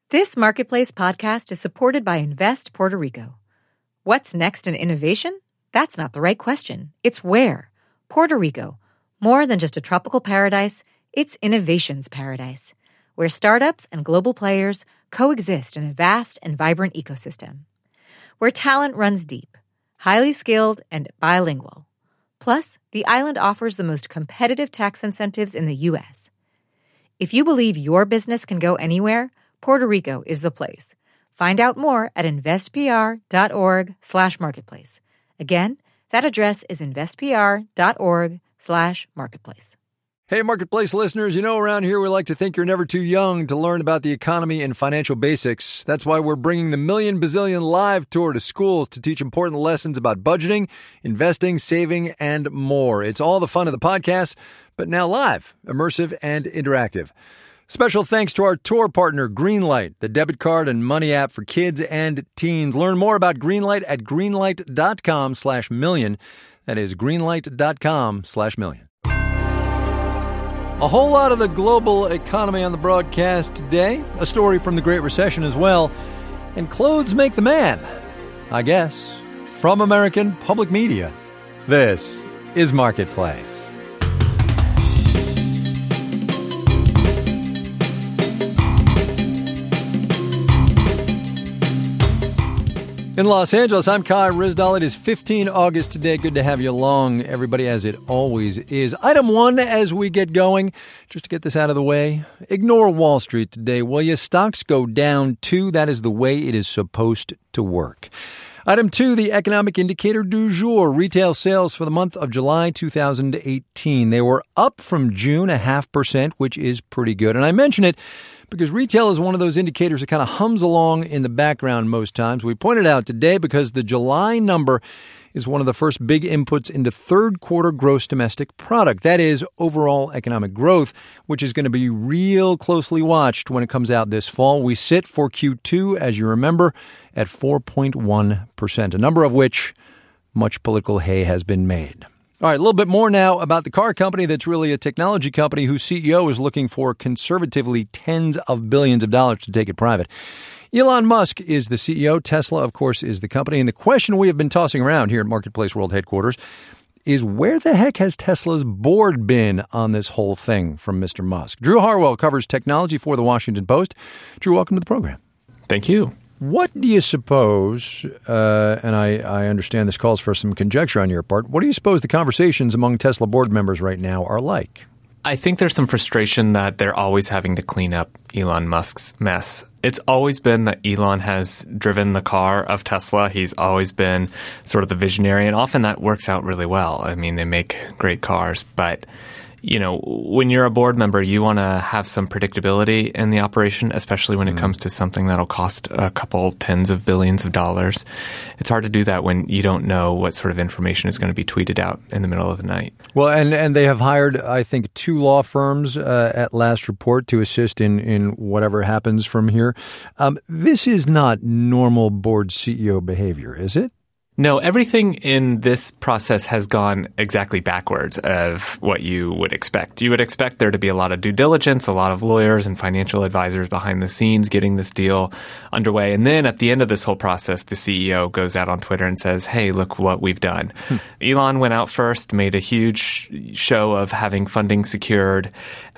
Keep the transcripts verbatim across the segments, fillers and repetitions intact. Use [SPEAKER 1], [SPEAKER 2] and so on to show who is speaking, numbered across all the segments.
[SPEAKER 1] This Marketplace podcast is supported by Invest Puerto Rico. What's next in innovation? That's not the right question. It's where. Puerto Rico. More than just a tropical paradise, it's innovation's paradise, where startups and global players coexist in a vast and vibrant ecosystem. Where talent runs deep, highly skilled, and bilingual. Plus, the island offers the most competitive tax incentives in the U S. If you believe your business can go anywhere, Puerto Rico is the place. Find out more at investpr.org slash marketplace. Again, that address is investpr.org slash marketplace.
[SPEAKER 2] Hey, Marketplace listeners, you know around here we like to think you're never too young to learn about the economy and financial basics. That's why we're bringing the Million Bazillion Live Tour to schools to teach important lessons about budgeting, investing, saving, and more. It's all the fun of the podcast, but now live, immersive, and interactive. Special thanks to our tour partner, Greenlight, the debit card and money app for kids and teens. Learn more about Greenlight at greenlight.com slash million. That is greenlight.com slash million. A whole lot of the global economy on the broadcast today. A story from the Great Recession as well. And clothes make the man, I guess. From American Public Media, this is Marketplace. In Los Angeles, I'm Kai Ryssdal. It is fifteenth of August today. Good to have you along, everybody, as it always is. Item one as we get going, just to get this out of the way, ignore Wall Street today. Will you? Stocks go down, too. That is the way it is supposed to work. Item two, the economic indicator du jour, retail sales for the month of July two thousand eighteen. They were up from June a half percent, which is pretty good. And I mention it because retail is one of those indicators that kind of hums along in the background most times. We pointed out today because the July number is one of the first big inputs into third quarter gross domestic product. That is overall economic growth, which is going to be real closely watched when it comes out this fall. We sit for Q two, as you remember, at four point one percent, a number of which much political hay has been made. All right, a little bit more now about the car company that's really a technology company whose C E O is looking for conservatively tens of billions of dollars to take it private. Elon Musk is the C E O. Tesla, of course, is the company. And the question we have been tossing around here at Marketplace World Headquarters is where the heck has Tesla's board been on this whole thing from Mister Musk? Drew Harwell covers technology for The Washington Post. Drew, welcome to the program.
[SPEAKER 3] Thank you.
[SPEAKER 2] What do you suppose, uh, and I, I understand this calls for some conjecture on your part, what do you suppose the conversations among Tesla board members right now are like?
[SPEAKER 3] I think there's some frustration that they're always having to clean up Elon Musk's mess. It's always been that Elon has driven the car of Tesla. He's always been sort of the visionary, and often that works out really well. I mean, they make great cars, but you know, when you're a board member, you want to have some predictability in the operation, especially when it mm. comes to something that'll cost a couple tens of billions of dollars. It's hard to do that when you don't know what sort of information is going to be tweeted out in the middle of the night.
[SPEAKER 2] Well, and, and they have hired, I think, two law firms uh, at last report to assist in, in whatever happens from here. Um, this is not normal board C E O behavior, is it?
[SPEAKER 3] No, everything in this process has gone exactly backwards of what you would expect. You would expect there to be a lot of due diligence, a lot of lawyers and financial advisors behind the scenes getting this deal underway. And then at the end of this whole process, the C E O goes out on Twitter and says, hey, look what we've done. Hmm. Elon went out first, made a huge show of having funding secured,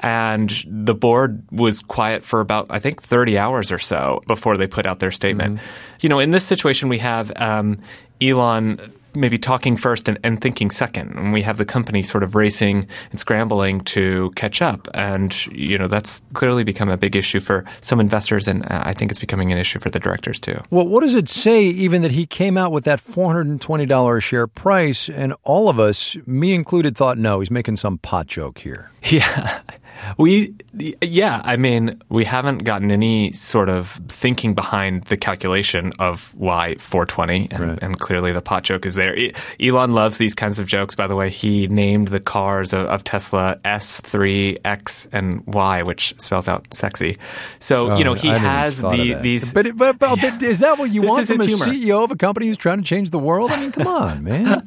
[SPEAKER 3] and the board was quiet for about, I think, thirty hours or so before they put out their statement. Mm-hmm. You know, in this situation, we have um, Elon maybe talking first and, and thinking second. And we have the company sort of racing and scrambling to catch up. And, you know, that's clearly become a big issue for some investors. And I think it's becoming an issue for the directors, too.
[SPEAKER 2] Well, what does it say even that he came out with that four hundred twenty dollars a share price? And all of us, me included, thought, no, he's making some pot joke here.
[SPEAKER 3] Yeah. We, yeah, I mean, we haven't gotten any sort of thinking behind the calculation of why four twenty, and, right. and clearly the pot joke is there. Elon loves these kinds of jokes. By the way, he named the cars of, of Tesla S three, X, and Y, which spells out sexy. So, oh, you know, he has the these.
[SPEAKER 2] But, but, but, but is that what you want from a humor. C E O of a company who's trying to change the world? I mean, come on, man.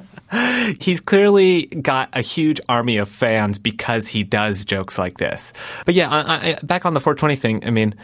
[SPEAKER 3] He's clearly got a huge army of fans because he does jokes like this. But yeah, I, I, back on the four twenty thing, I mean,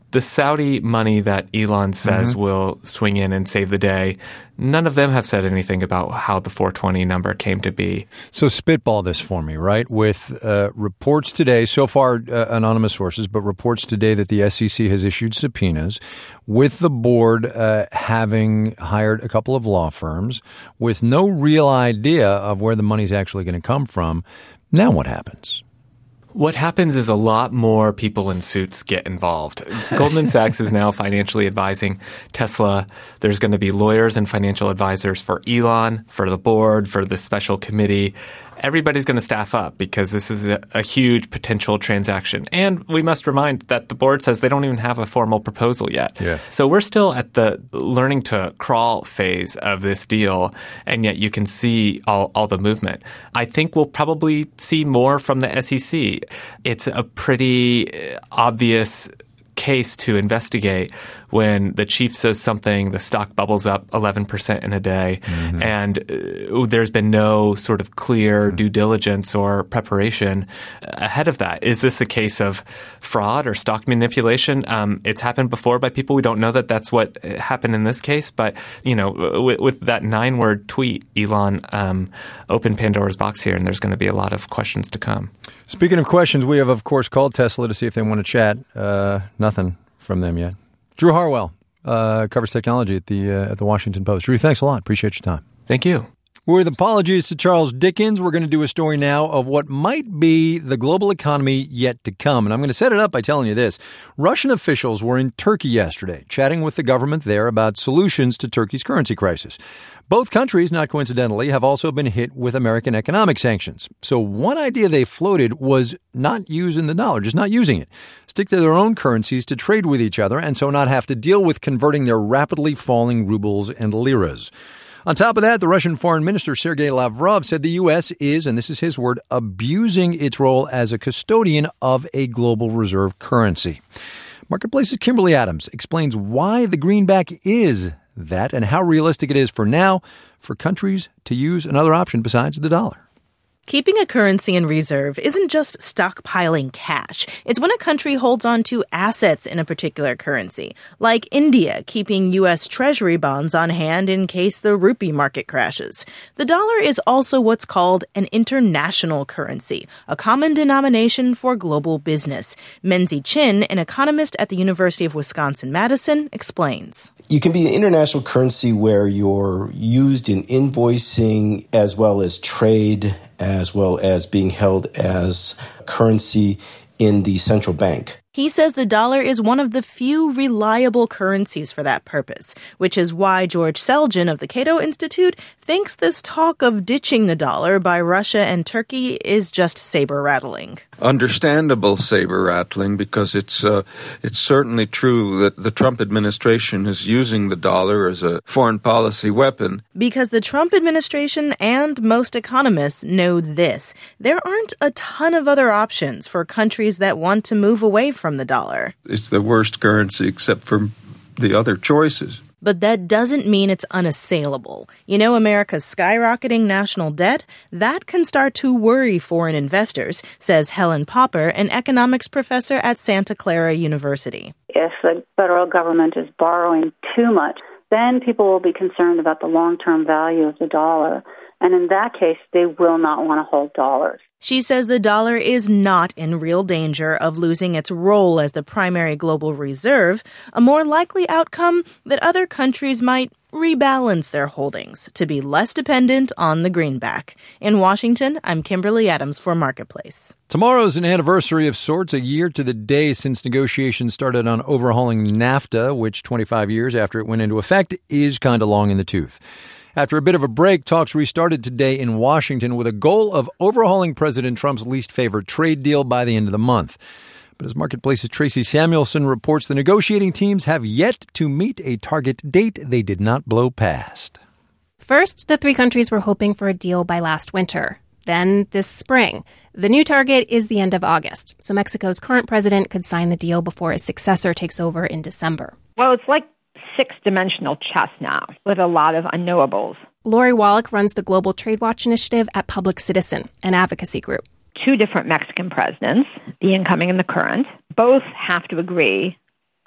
[SPEAKER 3] The Saudi money that Elon says mm-hmm. will swing in and save the day, none of them have said anything about how the four twenty number came to be.
[SPEAKER 2] So spitball this for me, right? With uh, reports today, so far uh, anonymous sources, but reports today that the S E C has issued subpoenas, with the board uh, having hired a couple of law firms with no real idea of where the money's actually going to come from. Now what happens?
[SPEAKER 3] What happens is a lot more people in suits get involved. Goldman Sachs is now financially advising Tesla. There's going to be lawyers and financial advisors for Elon, for the board, for the special committee. Everybody's going to staff up because this is a, a huge potential transaction. And we must remind that the board says they don't even have a formal proposal yet.
[SPEAKER 2] Yeah.
[SPEAKER 3] So we're still at the learning to crawl phase of this deal, and yet you can see all, all the movement. I think we'll probably see more from the S E C. It's a pretty obvious case to investigate when the chief says something, the stock bubbles up eleven percent in a day, mm-hmm. and uh, there's been no sort of clear mm-hmm. due diligence or preparation ahead of that. Is this a case of fraud or stock manipulation? Um, it's happened before by people. We don't know that that's what happened in this case, but you know, with, with that nine-word tweet, Elon um, opened Pandora's box here, and there's going to be a lot of questions to come.
[SPEAKER 2] Speaking of questions, we have, of course, called Tesla to see if they want to chat. Uh, nothing from them yet. Drew Harwell uh, covers technology at the uh, at the Washington Post. Drew, thanks a lot. Appreciate your time.
[SPEAKER 3] Thank you.
[SPEAKER 2] With apologies to Charles Dickens, we're going to do a story now of what might be the global economy yet to come. And I'm going to set it up by telling you this. Russian officials were in Turkey yesterday, chatting with the government there about solutions to Turkey's currency crisis. Both countries, not coincidentally, have also been hit with American economic sanctions. So one idea they floated was not using the dollar, just not using it. Stick to their own currencies to trade with each other and so not have to deal with converting their rapidly falling rubles and liras. On top of that, the Russian Foreign Minister Sergei Lavrov said the U S is, and this is his word, abusing its role as a custodian of a global reserve currency. Marketplace's Kimberly Adams explains why the greenback is that and how realistic it is for now for countries to use another option besides the dollar.
[SPEAKER 4] Keeping a currency in reserve isn't just stockpiling cash. It's when a country holds on to assets in a particular currency, like India keeping U S Treasury bonds on hand in case the rupee market crashes. The dollar is also what's called an international currency, a common denomination for global business. Menzi Chin, an economist at the University of Wisconsin-Madison, explains.
[SPEAKER 5] You can be an international currency where you're used in invoicing as well as trade, as well as being held as currency in the central bank.
[SPEAKER 4] He says the dollar is one of the few reliable currencies for that purpose, which is why George Selgin of the Cato Institute thinks this talk of ditching the dollar by Russia and Turkey is just saber-rattling.
[SPEAKER 6] Understandable saber-rattling, because it's uh, it's certainly true that the Trump administration is using the dollar as a foreign policy weapon.
[SPEAKER 4] Because the Trump administration and most economists know this. There aren't a ton of other options for countries that want to move away from the dollar.
[SPEAKER 6] It's the worst currency except for the other choices.
[SPEAKER 4] But that doesn't mean it's unassailable. You know, America's skyrocketing national debt? That can start to worry foreign investors, says Helen Popper, an economics professor at Santa Clara University.
[SPEAKER 7] If the federal government is borrowing too much, then people will be concerned about the long-term value of the dollar. And in that case, they will not want to hold dollars.
[SPEAKER 4] She says the dollar is not in real danger of losing its role as the primary global reserve, a more likely outcome that other countries might rebalance their holdings to be less dependent on the greenback. In Washington, I'm Kimberly Adams for Marketplace.
[SPEAKER 2] Tomorrow's an anniversary of sorts, a year to the day since negotiations started on overhauling NAFTA, which twenty-five years after it went into effect is kind of long in the tooth. After a bit of a break, talks restarted today in Washington with a goal of overhauling President Trump's least favored trade deal by the end of the month. But as Marketplace's Tracy Samuelson reports, the negotiating teams have yet to meet a target date they did not blow past.
[SPEAKER 8] First, the three countries were hoping for a deal by last winter. Then this spring. The new target is the end of August, so Mexico's current president could sign the deal before his successor takes over in December.
[SPEAKER 9] Well, it's like six-dimensional chess now, with a lot of unknowables.
[SPEAKER 8] Lori Wallach runs the Global Trade Watch Initiative at Public Citizen, an advocacy group.
[SPEAKER 9] Two different Mexican presidents, the incoming and the current, both have to agree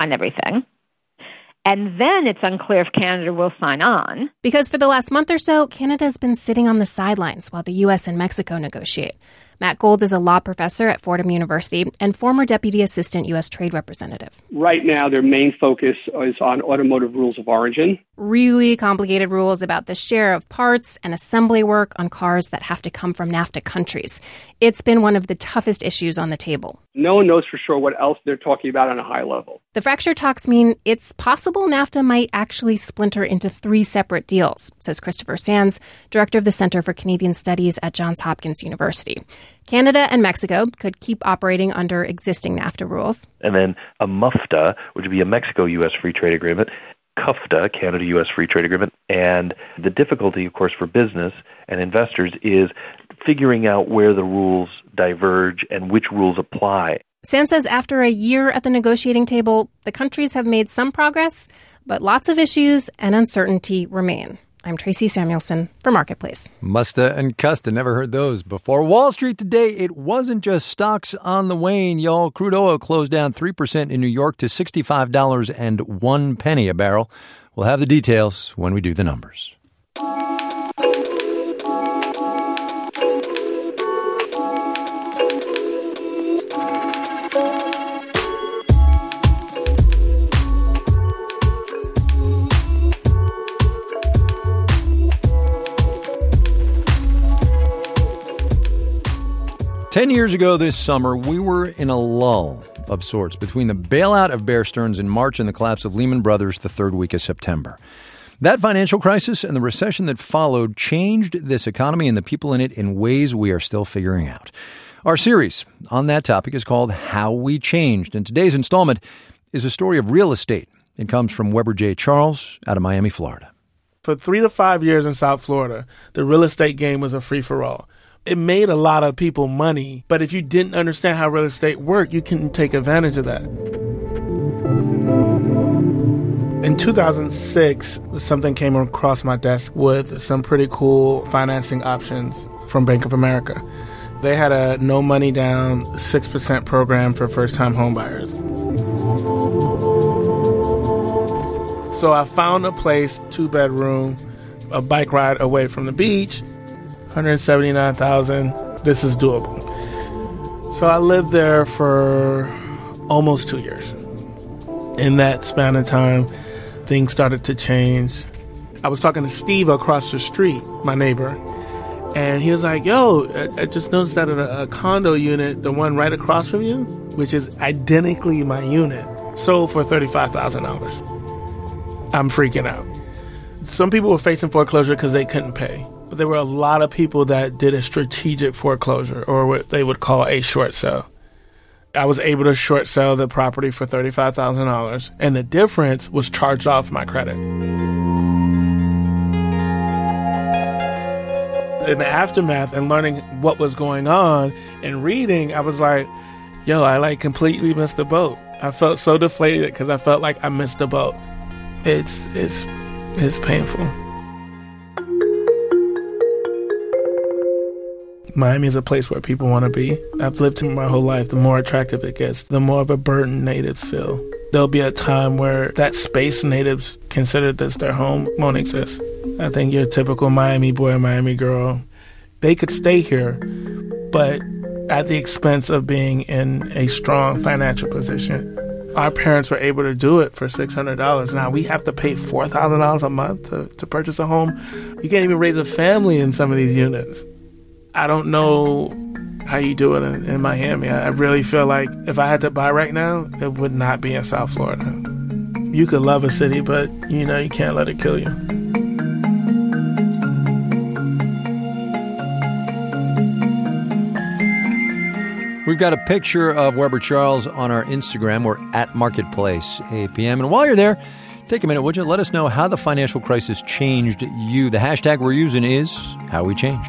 [SPEAKER 9] on everything. And then it's unclear if Canada will sign on.
[SPEAKER 8] Because for the last month or so, Canada's been sitting on the sidelines while the U S and Mexico negotiate. Matt Gold is a law professor at Fordham University and former Deputy Assistant U S Trade Representative.
[SPEAKER 10] Right now, their main focus is on automotive rules of origin.
[SPEAKER 8] Really complicated rules about the share of parts and assembly work on cars that have to come from NAFTA countries. It's been one of the toughest issues on the table.
[SPEAKER 10] No one knows for sure what else they're talking about on a high level.
[SPEAKER 8] The fracture talks mean it's possible NAFTA might actually splinter into three separate deals, says Christopher Sands, director of the Center for Canadian Studies at Johns Hopkins University. Canada and Mexico could keep operating under existing NAFTA rules.
[SPEAKER 11] And then a MUFTA, which would be a Mexico-U S free trade agreement, CUFTA, Canada-U S free trade agreement. And the difficulty, of course, for business and investors is figuring out where the rules diverge and which rules apply.
[SPEAKER 8] Sands says after a year at the negotiating table, the countries have made some progress, but lots of issues and uncertainty remain. I'm Tracy Samuelson for Marketplace.
[SPEAKER 2] Musta and Custa, never heard those before. Wall Street today, it wasn't just stocks on the wane, y'all. Crude oil closed down three percent in New York to sixty-five dollars and one penny a barrel. We'll have the details when we do the numbers. Ten years ago this summer, we were in a lull of sorts between the bailout of Bear Stearns in March and the collapse of Lehman Brothers the third week of September. That financial crisis and the recession that followed changed this economy and the people in it in ways we are still figuring out. Our series on that topic is called How We Changed, and today's installment is a story of real estate. It comes from Weber J. Charles out of Miami, Florida.
[SPEAKER 12] For three to five years in South Florida, the real estate game was a free-for-all. It made a lot of people money, but if you didn't understand how real estate worked, you couldn't take advantage of that. In two thousand six, something came across my desk with some pretty cool financing options from Bank of America. They had a no money down six percent program for first-time homebuyers. So I found a place, two-bedroom, a bike ride away from the beach, one hundred seventy-nine thousand dollars. This is doable. So I lived there for almost two years. In that span of time, things started to change. I was talking to Steve across the street, my neighbor, and he was like, yo, I, I just noticed that a, a condo unit, the one right across from you, which is identically my unit, sold for thirty-five thousand dollars. I'm freaking out. Some people were facing foreclosure because they couldn't pay. But there were a lot of people that did a strategic foreclosure, or what they would call a short sale. I was able to short sell the property for thirty-five thousand dollars, and the difference was charged off my credit. In the aftermath and learning what was going on and reading, I was like, yo, I like completely missed the boat. I felt so deflated because I felt like I missed the boat. It's, it's, it's painful. Miami is a place where people want to be. I've lived here my whole life. The more attractive it gets, the more of a burden natives feel. There'll be a time where that space natives consider this their home won't exist. I think your typical Miami boy or Miami girl, they could stay here, but at the expense of being in a strong financial position. Our parents were able to do it for six hundred dollars. Now we have to pay four thousand dollars a month to, to purchase a home. You can't even raise a family in some of these units. I don't know how you do it in, in Miami. I, I really feel like if I had to buy right now, it would not be in South Florida. You could love a city, but you know you can't let it kill you.
[SPEAKER 2] We've got a picture of Weber Charles on our Instagram. We're at Marketplace A P M. And while you're there, take a minute, would you? Let us know how the financial crisis changed you. The hashtag we're using is How We Changed.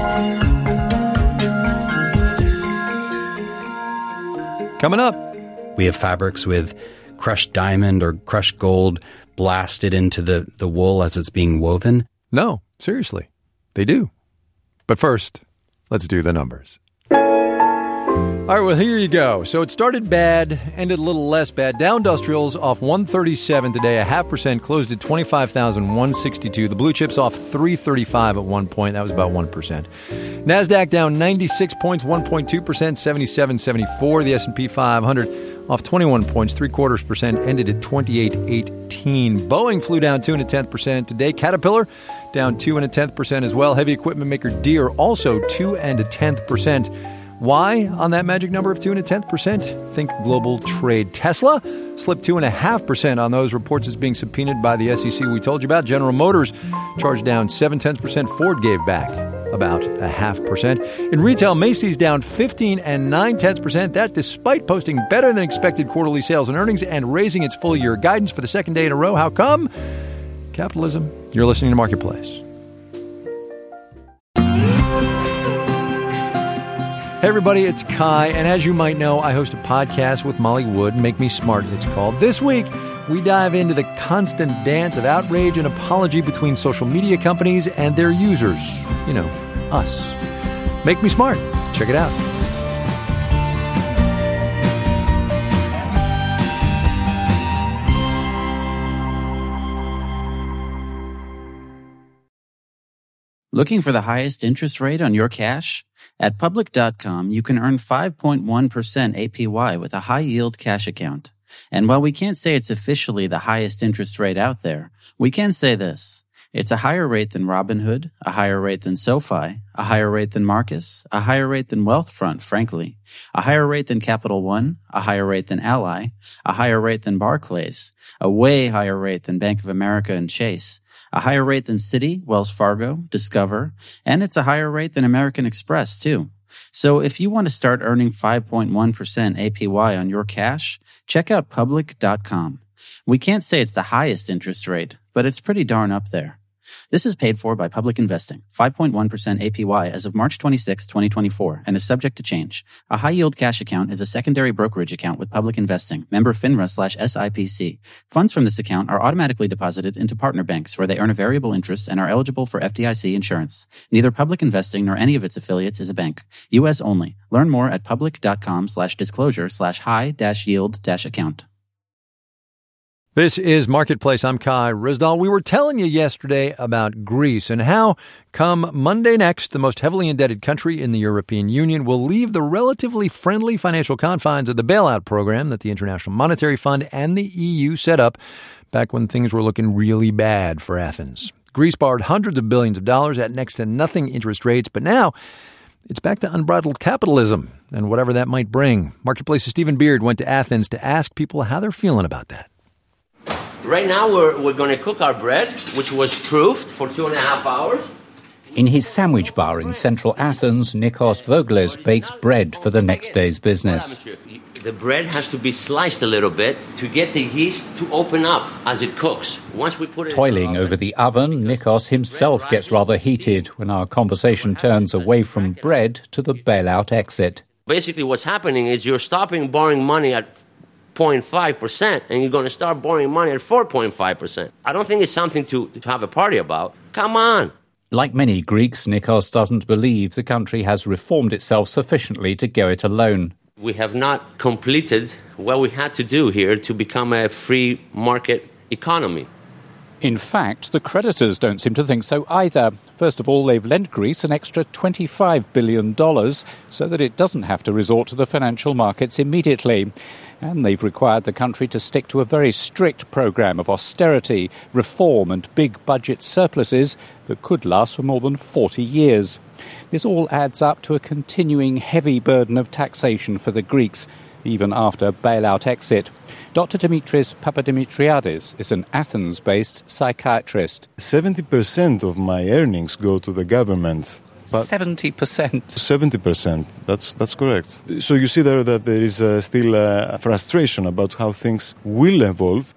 [SPEAKER 2] Coming up,
[SPEAKER 13] We have fabrics with crushed diamond or crushed gold blasted into the, the wool as it's being woven.
[SPEAKER 2] No, seriously, they do. But first, let's do the numbers. All right, well, here you go. So it started bad, ended a little less bad. Dow Industrials off one thirty-seven today, a half percent, closed at twenty-five thousand one hundred sixty-two. The blue chips off three thirty-five at one point. That was about one percent. NASDAQ down ninety-six points, one point two percent, seventy-seven seventy-four. The S and P five hundred off twenty-one points, three quarters percent, ended at twenty-eight eighteen. Boeing flew down two and a tenth percent today. Caterpillar down two and a tenth percent as well. Heavy equipment maker Deere also two and a tenth percent. Why on that magic number of two and a tenth percent? Think global trade. Tesla slipped two and a half percent on those reports as being subpoenaed by the S E C we told you about. General Motors charged down seven tenths percent. Ford gave back about a half percent. In retail, Macy's down fifteen and nine tenths percent. That despite posting better than expected quarterly sales and earnings and raising its full year guidance for the second day in a row. How come? Capitalism. You're listening to Marketplace. Hey everybody, it's Kai, and as you might know, I host a podcast with Molly Wood, Make Me Smart, it's called. This week, we dive into the constant dance of outrage and apology between social media companies and their users. You know, us. Make Me Smart. Check it out.
[SPEAKER 14] Looking for the highest interest rate on your cash? At Public dot com, you can earn five point one percent A P Y with a high-yield cash account. And while we can't say it's officially the highest interest rate out there, we can say this. It's a higher rate than Robinhood, a higher rate than SoFi, a higher rate than Marcus, a higher rate than Wealthfront, frankly, a higher rate than Capital One, a higher rate than Ally, a higher rate than Barclays, a way higher rate than Bank of America and Chase, a higher rate than Citi, Wells Fargo, Discover, and it's a higher rate than American Express, too. So if you want to start earning five point one percent A P Y on your cash, check out Public dot com. We can't say it's the highest interest rate, but it's pretty darn up there. This is paid for by Public Investing, five point one percent A P Y as of March twenty-sixth, twenty twenty-four, and is subject to change. A high-yield cash account is a secondary brokerage account with Public Investing, member FINRA slash S I P C. Funds from this account are automatically deposited into partner banks where they earn a variable interest and are eligible for F D I C insurance. Neither Public Investing nor any of its affiliates is a bank. U S only. Learn more at Public dot com slash disclosure slash high dash yield dash account.
[SPEAKER 2] This is Marketplace. I'm Kai Ryssdal. We were telling you yesterday about Greece and how, come Monday next, the most heavily indebted country in the European Union will leave the relatively friendly financial confines of the bailout program that the International Monetary Fund and the E U set up back when things were looking really bad for Athens. Greece borrowed hundreds of billions of dollars at next to nothing interest rates, but now it's back to unbridled capitalism and whatever that might bring. Marketplace's Stephen Beard went to Athens to ask people how they're feeling about that.
[SPEAKER 15] Right now, we're, we're going to cook our bread, which was proofed for two and a half hours.
[SPEAKER 16] In his sandwich bar in central Athens, Nikos Vogles bakes bread for the next day's business.
[SPEAKER 15] The bread has to be sliced a little bit to get the yeast to open up as it cooks. Once we put it
[SPEAKER 16] Toiling over the oven, Nikos himself gets rather heated when our conversation turns away from bread to the bailout exit.
[SPEAKER 15] Basically, what's happening is you're stopping borrowing money at zero point five percent, and you're going to start borrowing money at four point five percent. I don't think it's something to, to have a party about. Come on.
[SPEAKER 16] Like many Greeks, Nikos doesn't believe the country has reformed itself sufficiently to go it alone.
[SPEAKER 15] We have not completed what we had to do here to become a free market economy.
[SPEAKER 16] In fact, the creditors don't seem to think so either. First of all, they've lent Greece an extra twenty-five billion dollars so that it doesn't have to resort to the financial markets immediately. And they've required the country to stick to a very strict program of austerity, reform and big budget surpluses that could last for more than forty years. This all adds up to a continuing heavy burden of taxation for the Greeks, even after bailout exit. Doctor Dimitris Papadimitriadis is an Athens-based psychiatrist.
[SPEAKER 17] seventy percent of my earnings go to the government.
[SPEAKER 16] But seventy percent.
[SPEAKER 17] seventy percent. That's that's correct. So you see there that there is uh, still uh, frustration about how things will evolve.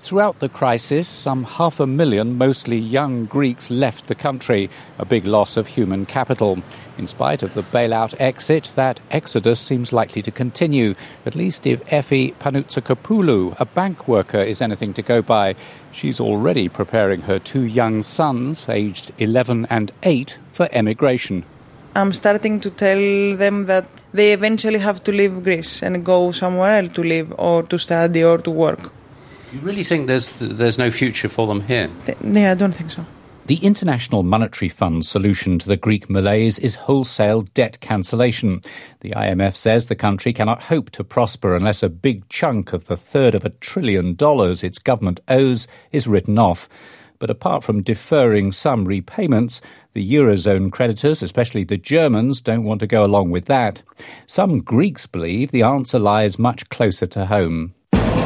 [SPEAKER 16] Throughout the crisis, some half a million, mostly young Greeks, left the country, a big loss of human capital. In spite of the bailout exit, that exodus seems likely to continue, at least if Effie Panoutsokopoulou, a bank worker, is anything to go by. She's already preparing her two young sons, aged eleven and eight, for emigration.
[SPEAKER 18] I'm starting to tell them that they eventually have to leave Greece and go somewhere else to live or to study or to work.
[SPEAKER 13] You really think there's there's no future for them here?
[SPEAKER 18] Th- yeah, I don't think so.
[SPEAKER 16] The International Monetary Fund's solution to the Greek malaise is wholesale debt cancellation. The I M F says the country cannot hope to prosper unless a big chunk of the third of a trillion dollars its government owes is written off. But apart from deferring some repayments, the Eurozone creditors, especially the Germans, don't want to go along with that. Some Greeks believe the answer lies much closer to home.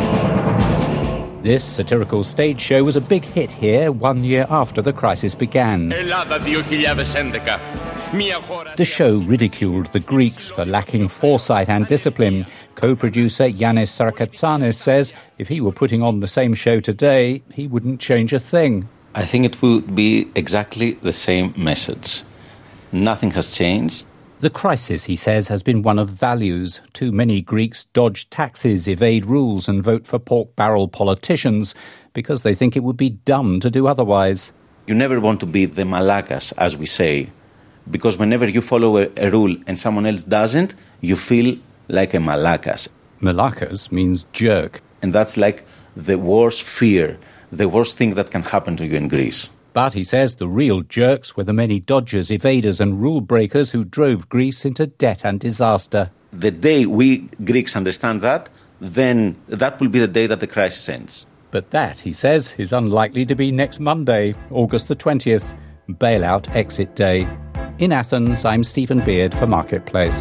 [SPEAKER 16] This satirical stage show was a big hit here one year after the crisis began. The show ridiculed the Greeks for lacking foresight and discipline. Co-producer Yannis Sarkatsanis says if he were putting on the same show today, he wouldn't change a thing.
[SPEAKER 19] I think it would be exactly the same message. Nothing has changed.
[SPEAKER 16] The crisis, he says, has been one of values. Too many Greeks dodge taxes, evade rules and vote for pork-barrel politicians because they think it would be dumb to do otherwise.
[SPEAKER 19] You never want to be the malakas, as we say, because whenever you follow a, a rule and someone else doesn't, you feel like a malakas.
[SPEAKER 16] Malakas means jerk.
[SPEAKER 19] And that's like the worst fear, the worst thing that can happen to you in Greece.
[SPEAKER 16] But, he says, the real jerks were the many dodgers, evaders and rule breakers who drove Greece into debt and disaster.
[SPEAKER 19] The day we Greeks understand that, then that will be the day that the crisis ends.
[SPEAKER 16] But that, he says, is unlikely to be next Monday, August the twentieth, bailout exit day. In Athens, I'm Stephen Beard for Marketplace.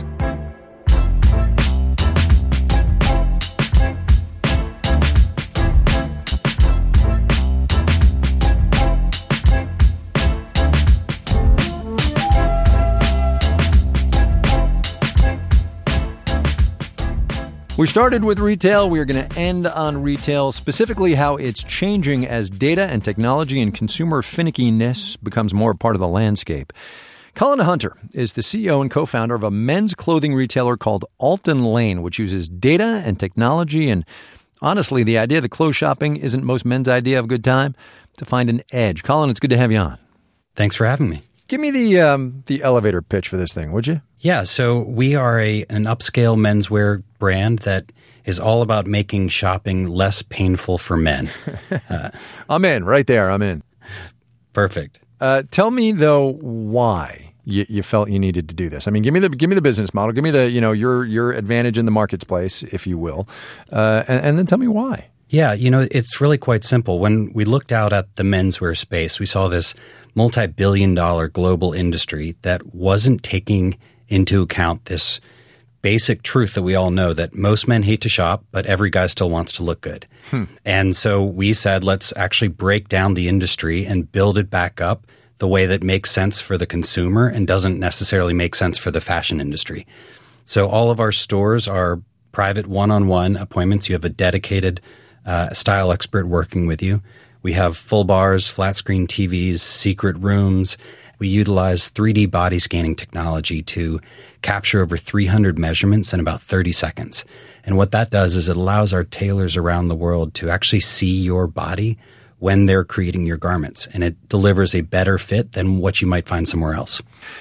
[SPEAKER 2] We started with retail. We are going to end on retail, specifically how it's changing as data and technology and consumer finickiness becomes more part of the landscape. Colin Hunter is the C E O and co-founder of a men's clothing retailer called Alton Lane, which uses data and technology. And honestly, the idea that clothes shopping isn't most men's idea of a good time, to find an edge. Colin, it's good to have you on.
[SPEAKER 13] Thanks for having me.
[SPEAKER 2] Give me the um, the elevator pitch for this thing, would you?
[SPEAKER 13] Yeah, so we are a an upscale menswear brand that is all about making shopping less painful for men.
[SPEAKER 2] Uh, I'm in, right there, I'm in.
[SPEAKER 13] Perfect.
[SPEAKER 2] Uh, tell me, though, why you, you felt you needed to do this. I mean, give me the give me the business model. Give me the, you know, your your advantage in the marketplace, if you will, uh, and, and then tell me why.
[SPEAKER 13] Yeah, you know, it's really quite simple. When we looked out at the menswear space, we saw this multi-billion dollar global industry that wasn't taking into account this basic truth that we all know, that most men hate to shop, but every guy still wants to look good. Hmm. And so we said, let's actually break down the industry and build it back up the way that makes sense for the consumer and doesn't necessarily make sense for the fashion industry. So all of our stores are private one-on-one appointments. You have a dedicated uh, style expert working with you. We have full bars, flat screen T Vs, secret rooms. We utilize three D body scanning technology to capture over three hundred measurements in about thirty seconds. And what that does is it allows our tailors around the world to actually see your body when they're creating your garments. And it delivers a better fit than what you might find somewhere else.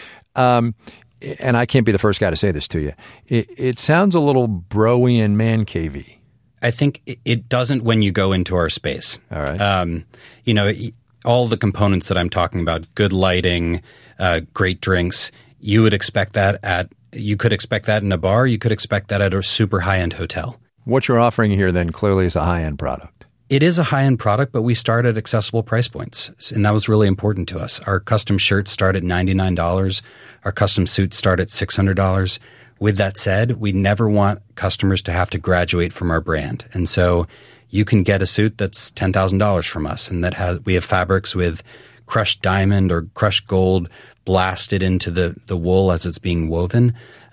[SPEAKER 2] Um, and I can't be the first guy to say this to you. It, it sounds a little bro-y and man-cavey.
[SPEAKER 13] I think it doesn't when you go into our space.
[SPEAKER 2] All right.
[SPEAKER 13] Um, you know, all the components that I'm talking about, good lighting, uh, great drinks, you would expect that at, you could expect that in a bar, you could expect that at a super high-end hotel.
[SPEAKER 2] What you're offering here then clearly is a high-end product.
[SPEAKER 13] It is a high-end product, but we start at accessible price points, and that was really important to us. Our custom shirts start at ninety-nine dollars. Our custom suits start at six hundred dollars. With that said, we never want customers to have to graduate from our brand. And so you can get a suit that's ten thousand dollars from us, and that has we have fabrics with crushed diamond or crushed gold blasted into the, the wool as it's being woven.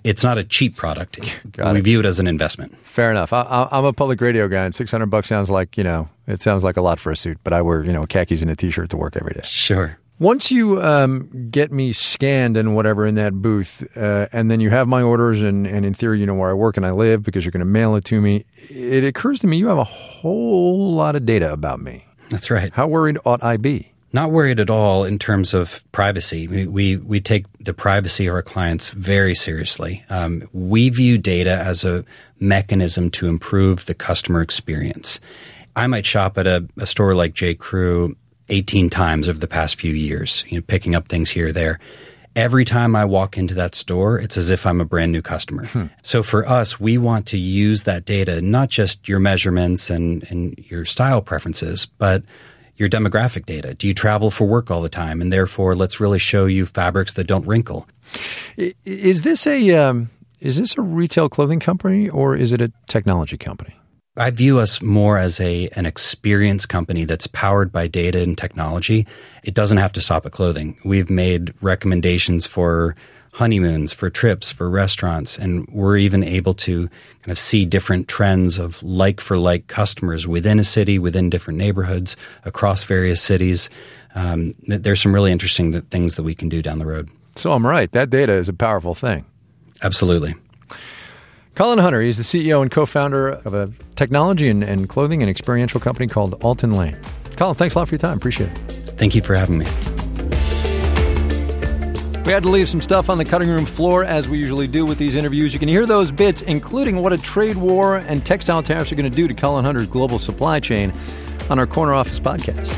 [SPEAKER 13] It's not a cheap product.
[SPEAKER 2] Got
[SPEAKER 13] we
[SPEAKER 2] it.
[SPEAKER 13] view it as an investment.
[SPEAKER 2] Fair enough. I, I, I'm a public radio guy, and six hundred bucks sounds like, you know, it sounds like a lot for a suit, but I wear, you know, khakis and a T-shirt to work every day.
[SPEAKER 13] Sure.
[SPEAKER 2] Once you um, get me scanned and whatever in that booth, uh, and then you have my orders, and, and in theory, you know where I work and I live because you're going to mail it to me, it occurs to me you have a whole lot of data about me.
[SPEAKER 13] That's right.
[SPEAKER 2] How worried ought I be?
[SPEAKER 13] Not worried at all in terms of privacy. We we, we take the privacy of our clients very seriously. Um, we view data as a mechanism to improve the customer experience. I might shop at a, a store like J. Crew eighteen times over the past few years, you know, picking up things here or there. Every time I walk into that store, it's as if I'm a brand new customer. Hmm. So for us, we want to use that data, not just your measurements and, and your style preferences, but your demographic data. Do you travel for work all the time? And therefore, let's really show you fabrics that don't wrinkle.
[SPEAKER 2] Is this a um, is this a retail clothing company or is it a technology company?
[SPEAKER 13] I view us more as a an experience company that's powered by data and technology. It doesn't have to stop at clothing. We've made recommendations for honeymoons, for trips, for restaurants, and we're even able to kind of see different trends of like-for-like customers within a city, within different neighborhoods, across various cities. Um, there's some really interesting th- things that we can do down the road.
[SPEAKER 2] So I'm right. That data is a powerful thing.
[SPEAKER 13] Absolutely.
[SPEAKER 2] Colin Hunter, he's the C E O and co-founder of a technology and, and clothing and experiential company called Alton Lane. Colin, thanks a lot for your time. Appreciate it.
[SPEAKER 13] Thank you for having me.
[SPEAKER 2] We had to leave some stuff on the cutting room floor, as we usually do with these interviews. You can hear those bits, including what a trade war and textile tariffs are going to do to Colin Hunter's global supply chain, on our Corner Office podcast.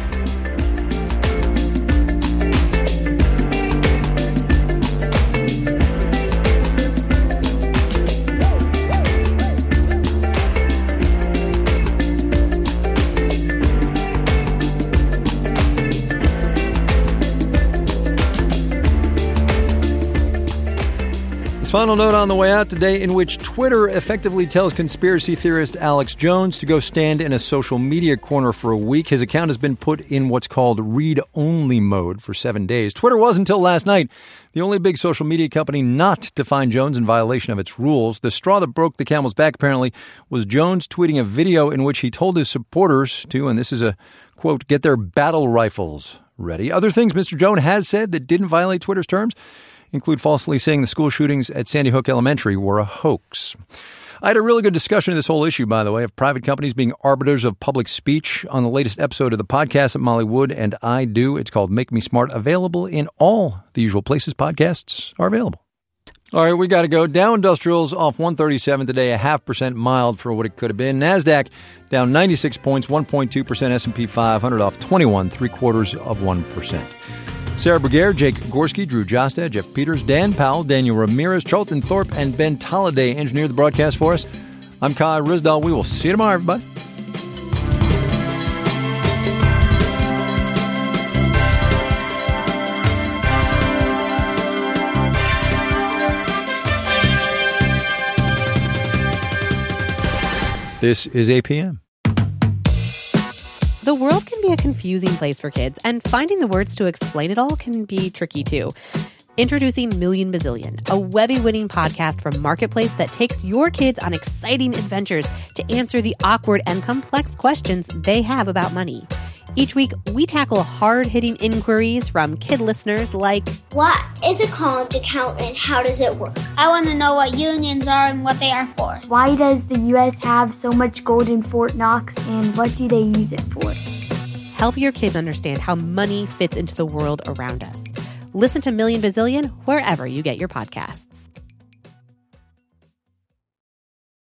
[SPEAKER 2] Final note on the way out today, in which Twitter effectively tells conspiracy theorist Alex Jones to go stand in a social media corner for a week. His account has been put in what's called read-only mode for seven days. Twitter was, until last night, the only big social media company not to find Jones in violation of its rules. The straw that broke the camel's back, apparently, was Jones tweeting a video in which he told his supporters to, and this is a quote, get their battle rifles ready. Other things Mister Jones has said that didn't violate Twitter's terms include falsely saying the school shootings at Sandy Hook Elementary were a hoax. I had a really good discussion of this whole issue, by the way, of private companies being arbiters of public speech on the latest episode of the podcast that Molly Wood and I do. It's called Make Me Smart, available in all the usual places podcasts are available. All right, we got to go. Dow Industrials off one thirty-seven today, a half percent mild for what it could have been. NASDAQ down ninety-six points, one point two percent. S and P five hundred off twenty-one, three quarters of one percent. Sarah Berger, Jake Gorski, Drew Jostad, Jeff Peters, Dan Powell, Daniel Ramirez, Charlton Thorpe, and Ben Tolliday engineered the broadcast for us. I'm Kai Ryssdal. We will see you tomorrow, everybody. This is A P M.
[SPEAKER 20] The world can be a confusing place for kids, and finding the words to explain it all can be tricky too. Introducing Million Bazillion, a Webby-winning podcast from Marketplace that takes your kids on exciting adventures to answer the awkward and complex questions they have about money. Each week, we tackle hard-hitting inquiries from kid listeners like,
[SPEAKER 21] what is a college account and how does it work? I want to know what unions are and what they are for.
[SPEAKER 22] Why does the U S have so much gold in Fort Knox, and what do they use it for?
[SPEAKER 20] Help your kids understand how money fits into the world around us. Listen to Million Bazillion wherever you get your podcasts.